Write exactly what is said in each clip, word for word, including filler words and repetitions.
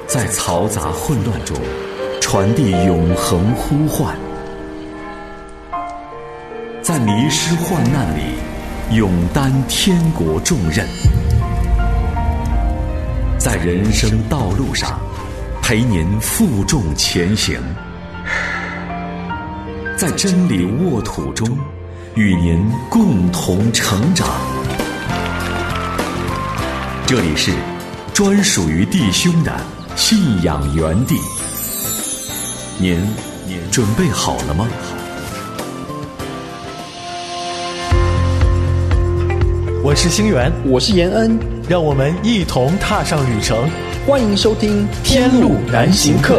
在嘈杂混乱中传递永恒呼唤，在迷失患难里勇担天国重任，在人生道路上陪您负重前行，在真理沃土中与您共同成长。这里是专属于弟兄的信仰园地，您准备好了吗？ 我是星源， 我是延恩， 让我们一同踏上旅程。 欢迎收听《天路难行客》。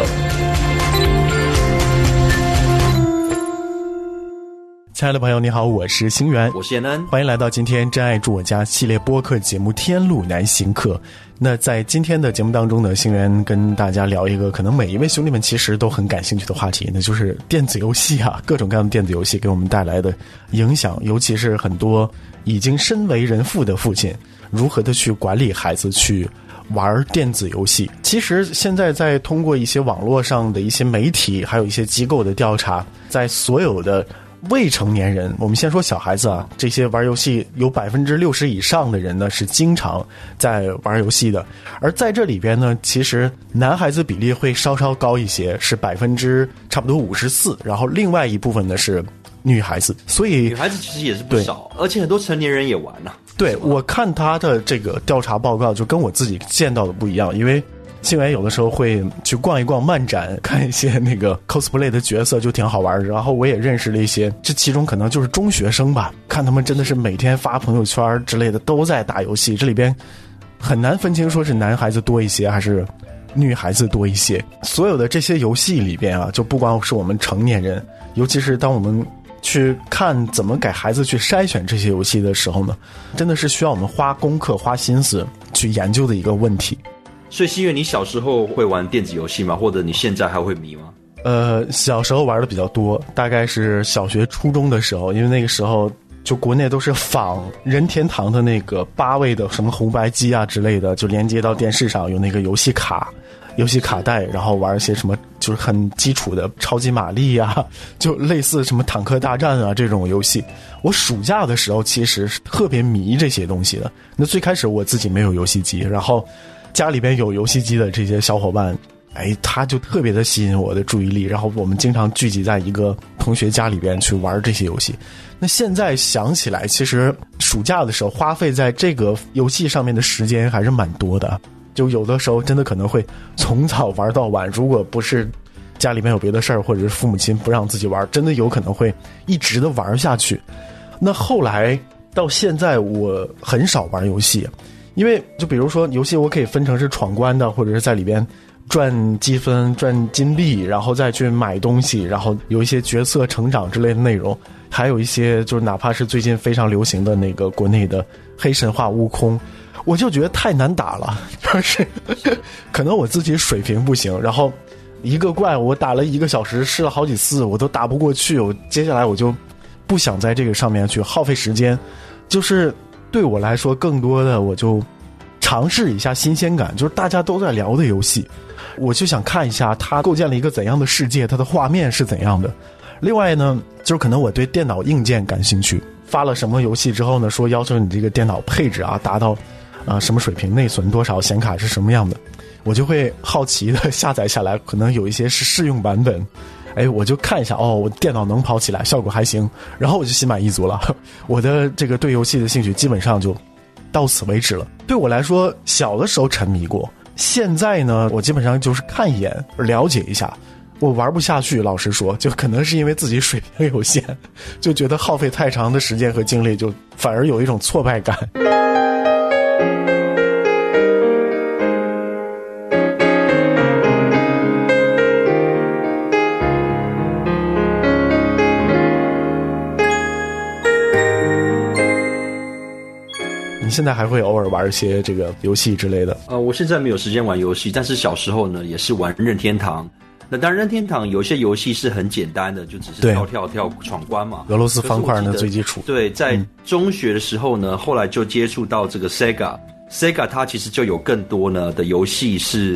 亲爱的朋友你好，我是星源， 我是延恩， 欢迎来到今天真爱住我家系列播客节目《天路难行客》。那在今天的节目当中呢，星源跟大家聊一个可能每一位兄弟们其实都很感兴趣的话题，那就是电子游戏啊，各种各样的电子游戏给我们带来的影响，尤其是很多已经身为人父的父亲如何的去管理孩子去玩电子游戏。其实现在在通过一些网络上的一些媒体还有一些机构的调查，在所有的未成年人，我们先说小孩子啊，这些玩游戏有百分之六十以上的人呢是经常在玩游戏的，而在这里边呢，其实男孩子比例会稍稍高一些，是百分之差不多五十四，然后另外一部分呢是女孩子，所以女孩子其实也是不少，而且很多成年人也玩啊。 对，我看他的这个调查报告就跟我自己见到的不一样，因为星源有的时候会去逛一逛漫展，看一些那个 cosplay 的角色，就挺好玩。然后我也认识了一些，这其中可能就是中学生吧，看他们真的是每天发朋友圈之类的都在打游戏，这里边很难分清说是男孩子多一些还是女孩子多一些。所有的这些游戏里边啊，就不光是我们成年人，尤其是当我们去看怎么给孩子去筛选这些游戏的时候呢，真的是需要我们花功课花心思去研究的一个问题。 所以星源，你小时候会玩电子游戏吗？或者你现在还会迷吗？ 呃，小时候玩的比较多，大概是小学初中的时候，因为那个时候就国内都是仿任天堂的那个八位的什么红白机啊之类的，就连接到电视上有那个游戏卡游戏卡带，然后玩一些什么就是很基础的超级玛丽啊，就类似什么坦克大战啊这种游戏。我暑假的时候其实是特别迷这些东西的。那最开始我自己没有游戏机，然后家里边有游戏机的这些小伙伴，哎，他就特别的吸引我的注意力，然后我们经常聚集在一个同学家里边去玩这些游戏。那现在想起来，其实暑假的时候花费在这个游戏上面的时间还是蛮多的，就有的时候真的可能会从早玩到晚，如果不是家里面有别的事儿，或者是父母亲不让自己玩，真的有可能会一直的玩下去。那后来到现在我很少玩游戏，因为就比如说游戏我可以分成是闯关的，或者是在里边赚积分赚金币，然后再去买东西，然后有一些角色成长之类的内容，还有一些就是哪怕是最近非常流行的那个国内的黑神话悟空，我就觉得太难打了，就是可能我自己水平不行，然后一个怪我打了一个小时，试了好几次我都打不过去，我接下来我就不想在这个上面去耗费时间，就是对我来说更多的我就尝试一下新鲜感，就是大家都在聊的游戏，我就想看一下它构建了一个怎样的世界，它的画面是怎样的。另外呢，就是可能我对电脑硬件感兴趣，发了什么游戏之后呢，说要求你这个电脑配置啊达到啊、呃、什么水平，内存多少，显卡是什么样的，我就会好奇的下载下来，可能有一些是试用版本，哎，我就看一下，哦，我电脑能跑起来，效果还行，然后我就心满意足了。我的这个对游戏的兴趣基本上就到此为止了。对我来说，小的时候沉迷过，现在呢，我基本上就是看一眼，了解一下。我玩不下去，老实说，就可能是因为自己水平有限，就觉得耗费太长的时间和精力，就反而有一种挫败感。你现在还会偶尔玩一些这个游戏之类的？ 呃，我现在没有时间玩游戏，但是小时候呢也是玩任天堂。那当然任天堂有一些游戏是很简单的，就只是跳跳跳闯关嘛， 俄罗斯方块呢最基础。 对，在中学的时候呢、嗯、后来就接触到这个 Sega Sega 它其实就有更多呢的游戏是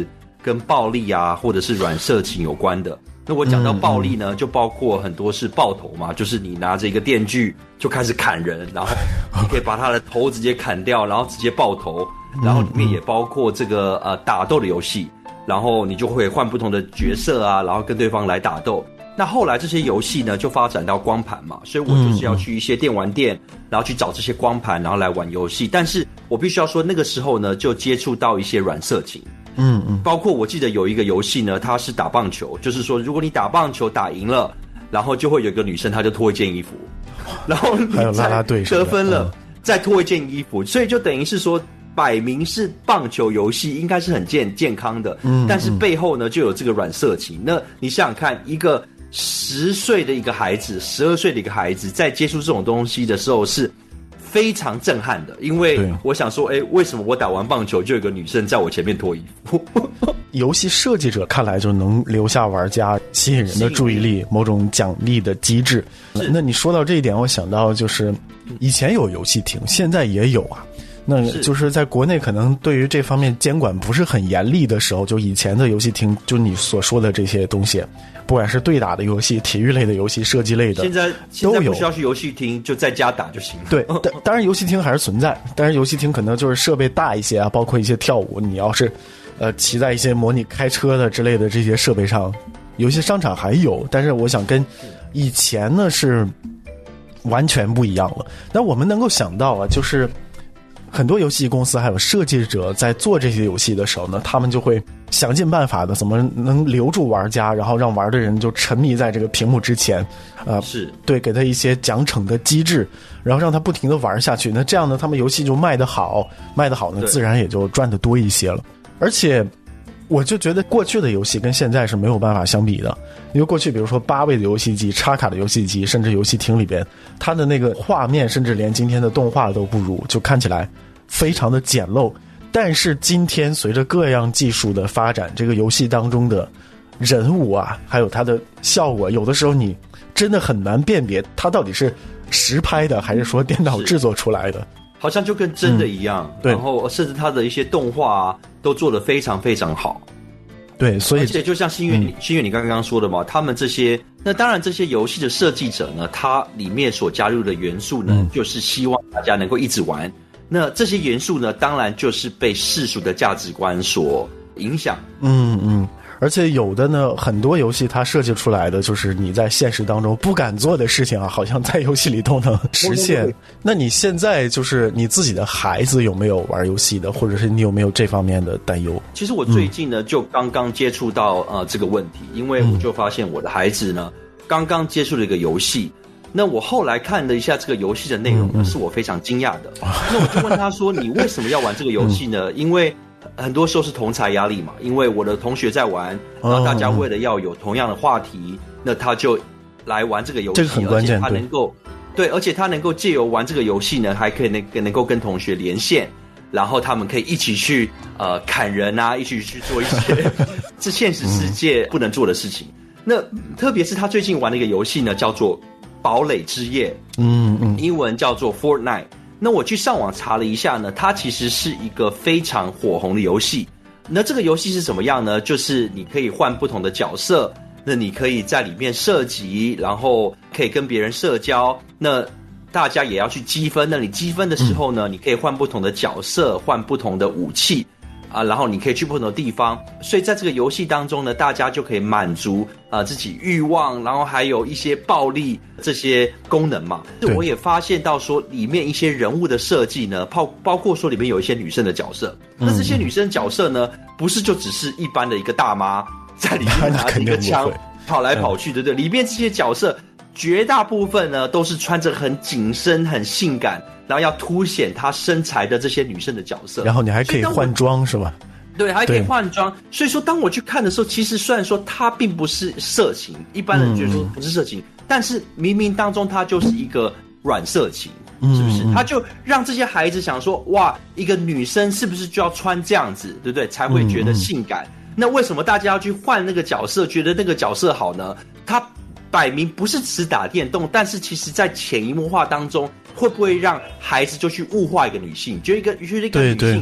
跟暴力啊，或者是软色情有关的。那我讲到暴力呢，嗯嗯就包括很多是爆头嘛，就是你拿着一个电锯就开始砍人，然后你可以把他的头直接砍掉，然后直接爆头，然后里面也包括这个呃打斗的游戏，然后你就会换不同的角色啊，然后跟对方来打斗。那后来这些游戏呢就发展到光盘嘛，所以我就是要去一些电玩店，然后去找这些光盘，然后来玩游戏。但是我必须要说，那个时候呢就接触到一些软色情。 嗯嗯， 包括我记得有一个游戏呢，它是打棒球，就是说如果你打棒球打赢了，然后就会有一个女生她就脱一件衣服，然后还有啦啦队得分了、嗯、再脱一件衣服，所以就等于是说摆明是棒球游戏应该是很健健康的，嗯，但是背后呢就有这个软色情。那你想想看，一个十岁的一个孩子，十二岁的一个孩子在接触这种东西的时候是非常震撼的，因为我想说，哎，为什么我打完棒球就有个女生在我前面脱衣服？ 游戏设计者看来就能留下玩家，吸引人的注意力，某种奖励的机制。那你说到这一点，我想到就是以前有游戏厅，现在也有啊。那就是在国内可能对于这方面监管不是很严厉的时候，就以前的游戏厅，就你所说的这些东西，不管是对打的游戏、体育类的游戏、射击类的， 现在现在不需要去游戏厅，就在家打就行了。 对，当当然游戏厅还是存在，但是游戏厅可能就是设备大一些啊，包括一些跳舞，你要是呃骑在一些模拟开车的之类的这些设备上，有些商场还有，但是我想跟以前呢是完全不一样了。那我们能够想到啊，就是很多游戏公司还有设计者在做这些游戏的时候呢，他们就会想尽办法的怎么能留住玩家，然后让玩的人就沉迷在这个屏幕之前，呃， 是对，给他一些奖惩的机制，然后让他不停的玩下去。那这样呢，他们游戏就卖得好，卖得好呢，自然也就赚得多一些了。而且我就觉得过去的游戏跟现在是没有办法相比的，因为过去比如说八位的游戏机、插卡的游戏机，甚至游戏厅里边，它的那个画面甚至连今天的动画都不如，就看起来非常的简陋。但是今天随着各样技术的发展，这个游戏当中的人物啊，还有它的效果，有的时候你真的很难辨别它到底是实拍的还是说电脑制作出来的， 好像就跟真的一样、嗯、对，然后甚至它的一些动画啊都做得非常非常好。 对，所以而且就像新月你、嗯、新月你刚刚说的嘛，他们这些，那当然这些游戏的设计者呢，他里面所加入的元素呢、嗯、就是希望大家能够一直玩。那这些元素呢，当然就是被世俗的价值观所影响。 嗯嗯，而且有的呢，很多游戏它设计出来的就是你在现实当中不敢做的事情啊，好像在游戏里都能实现。对对对，那你现在就是你自己的孩子有没有玩游戏的，或者是你有没有这方面的担忧？ 其实我最近呢、嗯、就刚刚接触到呃这个问题，因为我就发现我的孩子呢、嗯、刚刚接触了一个游戏。那我后来看了一下这个游戏的内容呢，嗯嗯是我非常惊讶的。那我就问他说：“你为什么要玩这个游戏呢？”嗯、因为很多时候是同侪压力嘛，因为我的同学在玩，然后大家为了要有同样的话题，嗯、那他就来玩这个游戏， 这个很关键， 而且他能够 对, 对，而且他能够借由玩这个游戏呢，还可以能能够跟同学连线，然后他们可以一起去呃砍人啊，一起去做一些是现实世界不能做的事情。嗯、那特别是他最近玩的一个游戏呢，叫做堡垒之夜， 嗯嗯， 英文叫做 Fortnite。那我去上网查了一下呢，它其实是一个非常火红的游戏。那这个游戏是怎么样呢？就是你可以换不同的角色，那你可以在里面射击，然后可以跟别人社交。那大家也要去积分，那你积分的时候呢，嗯、你可以换不同的角色，换不同的武器。啊，然后你可以去不同的地方，所以在这个游戏当中呢，大家就可以满足啊、呃、自己欲望，然后还有一些暴力这些功能嘛。我也发现到说，里面一些人物的设计呢，包包括说里面有一些女生的角色，嗯、那这些女生角色呢，不是就只是一般的一个大妈在里面拿着一个枪跑来跑去，对不对？里面这些角色绝大部分呢都是穿着很紧身、很性感，然后要凸显她身材的这些女生的角色。 然后你还可以换装是吧？ 对，还可以换装。所以说，当我去看的时候，其实虽然说它并不是色情，一般人觉得说不是色情，嗯、但是冥冥当中它就是一个软色情，嗯、是不是？它就让这些孩子想说，哇，一个女生是不是就要穿这样子，对不对？才会觉得性感。嗯、那为什么大家要去换那个角色，觉得那个角色好呢？他摆明不是只打电动，但是其实在潜移默化当中，会不会让孩子就去物化一个女性？觉得一个觉得一个女性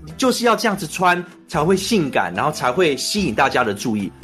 就是要这样子穿才会性感，然后才会吸引大家的注意。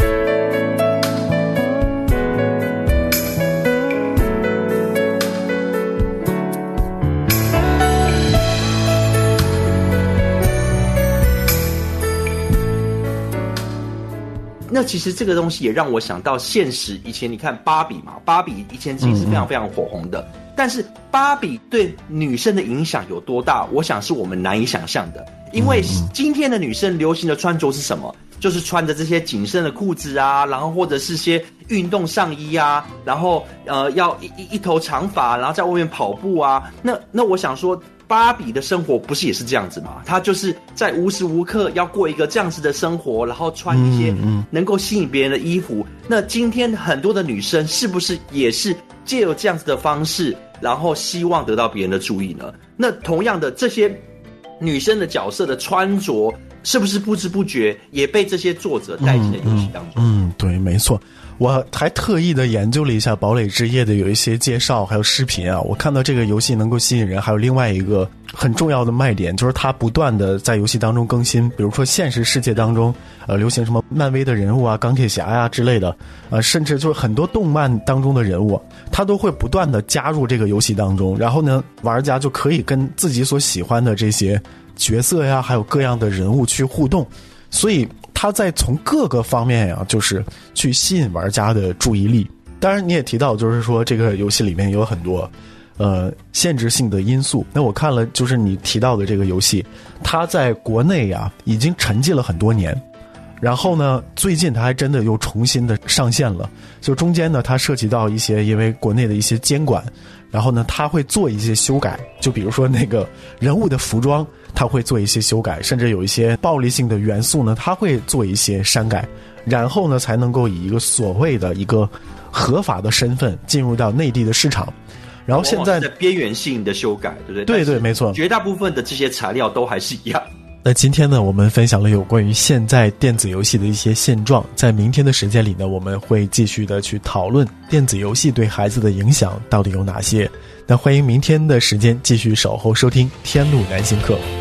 那其实这个东西也让我想到现实，以前你看芭比嘛，芭比以前其实是非常非常火红的，嗯嗯，但是芭比对女生的影响有多大，我想是我们难以想象的。因为今天的女生流行的穿着是什么？就是穿着这些紧身的裤子啊，然后或者是些运动上衣啊，然后呃要一一一头长发，然后在外面跑步啊。那那我想说，芭比的生活不是也是这样子吗？她就是在无时无刻要过一个这样子的生活，然后穿一些能够吸引别人的衣服。嗯嗯，那今天很多的女生是不是也是借由这样子的方式，然后希望得到别人的注意呢？那同样的，这些女生的角色的穿着，是不是不知不觉也被这些作者带进了游戏当中？ 嗯，嗯对，没错。我还特意的研究了一下堡垒之夜的有一些介绍还有视频啊，我看到这个游戏能够吸引人，还有另外一个很重要的卖点，就是它不断的在游戏当中更新。比如说现实世界当中呃，流行什么漫威的人物啊，钢铁侠呀、啊、之类的，呃，甚至就是很多动漫当中的人物，它都会不断的加入这个游戏当中，然后呢玩家就可以跟自己所喜欢的这些角色呀还有各样的人物去互动，所以他在从各个方面呀，就是去吸引玩家的注意力。当然你也提到，就是说这个游戏里面有很多呃限制性的因素。那我看了就是你提到的这个游戏，它在国内呀已经沉寂了很多年，然后呢最近它还真的又重新的上线了。就中间呢它涉及到一些因为国内的一些监管，然后呢它会做一些修改，就比如说那个人物的服装它会做一些修改，甚至有一些暴力性的元素呢它会做一些删改，然后呢才能够以一个所谓的一个合法的身份进入到内地的市场。然后现在的边缘性的修改，对不对？ 对对，没错， 绝大部分的这些材料都还是一样。 那今天呢我们分享了有关于现在电子游戏的一些现状，在明天的时间里呢我们会继续的去讨论电子游戏对孩子的影响到底有哪些。那欢迎明天的时间继续守候收听天路南行客。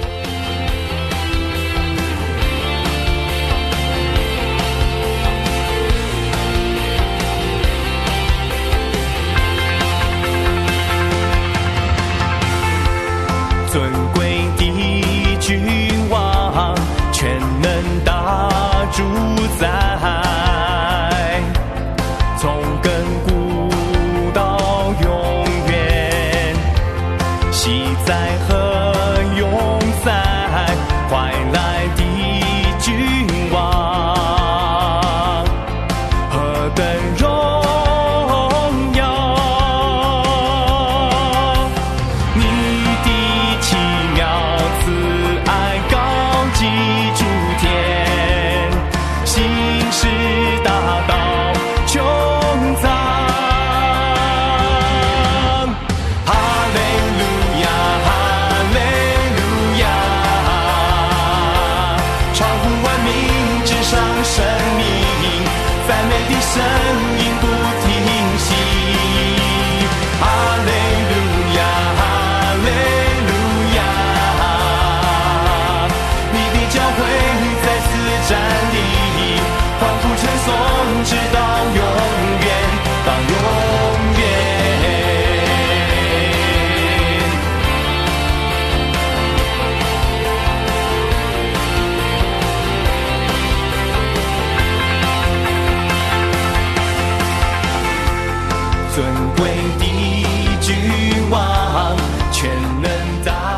尊贵的君王，全能大主宰，从亘古到永远，昔在和永在，怀来的君王，何等荣耀！你的奇妙慈爱高及诸天，心事大道穹苍。哈利路亚，哈利路亚，超乎万民之上生命，赞美的声音不停息。哈利路亚，哈利路亚，你的教会在此站立，欢呼称颂直到永远，到永远。尊贵的君王，全能大